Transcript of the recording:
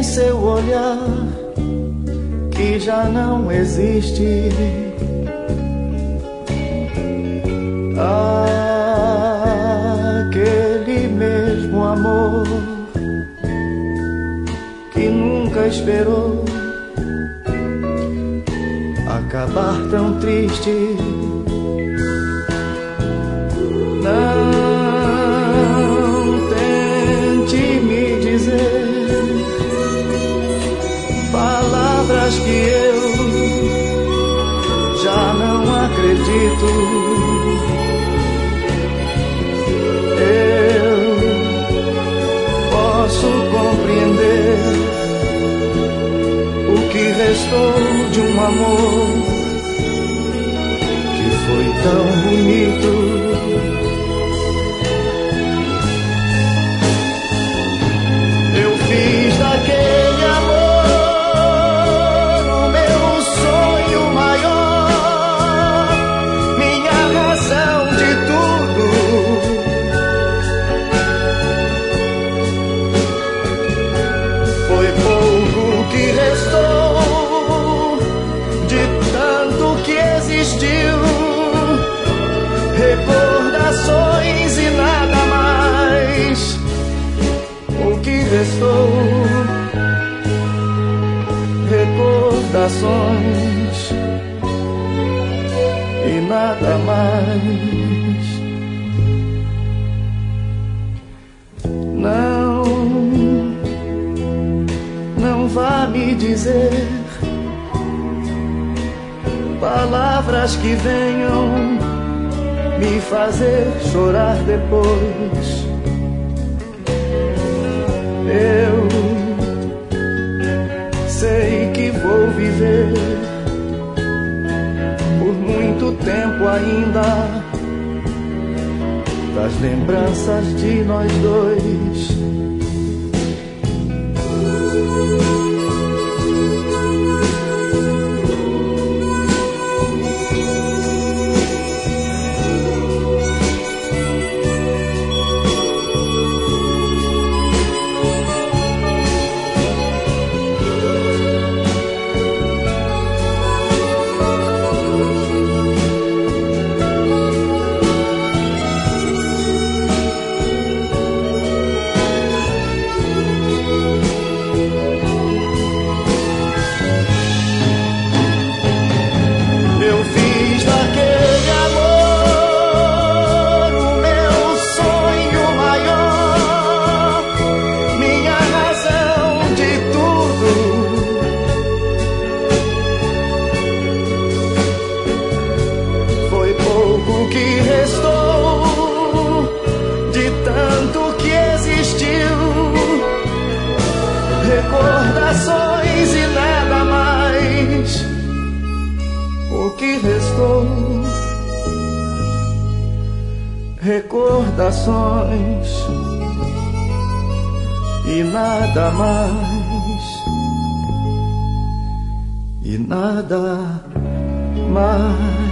seu olhar que já não existe. Aquele mesmo amor que nunca esperou acabar tão triste. Não tente me dizer palavras que eu já não acredito. Eu posso compreender o que restou de um amor que foi tão bonito. Eu fiz daquele amor o meu sonho maior, minha razão de tudo. Foi pouco que restou de tanto que existiu, recordações e nada mais. O que restou, recordações e nada mais. Não vá me dizer palavras que venham me fazer chorar depois. Eu sei que vou viver por muito tempo ainda das lembranças de nós dois. O que restou de tanto que existiu, recordações e nada mais. O que restou, recordações e nada mais. E nada mais.